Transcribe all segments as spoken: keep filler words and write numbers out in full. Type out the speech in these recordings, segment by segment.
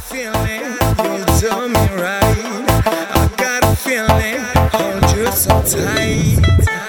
feeling you do me right. I got a feeling hold you so tight.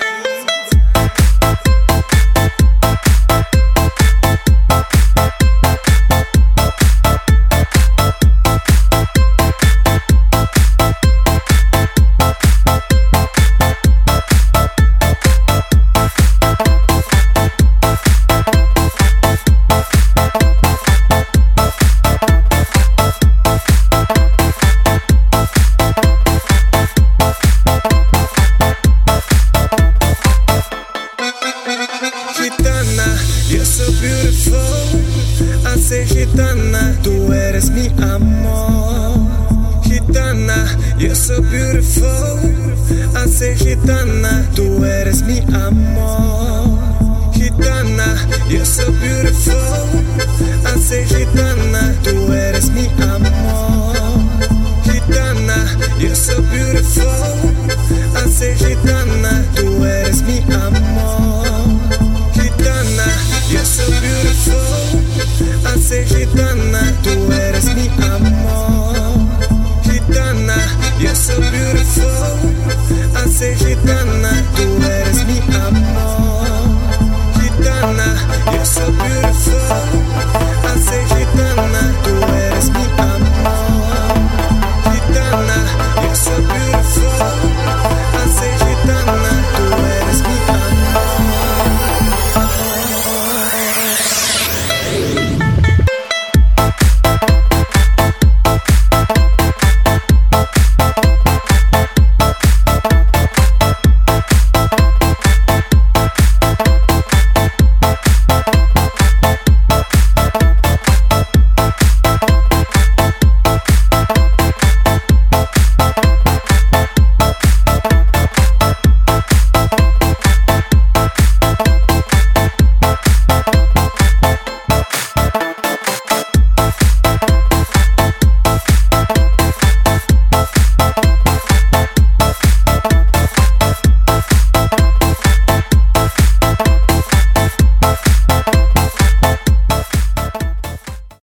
You're so beautiful, I say gitana, tú eres mi amor. Gitana, you're so beautiful, I say gitana, tú eres mi amor. Gitana, you're so beautiful, I say gitana, tú eres mi amor. Gitana, you're so beautiful, I say gitana, tú eres mi amor. You're so beautiful, I say gitana, tú eres mi amor. Gitana, you're so beautiful, I say gitana.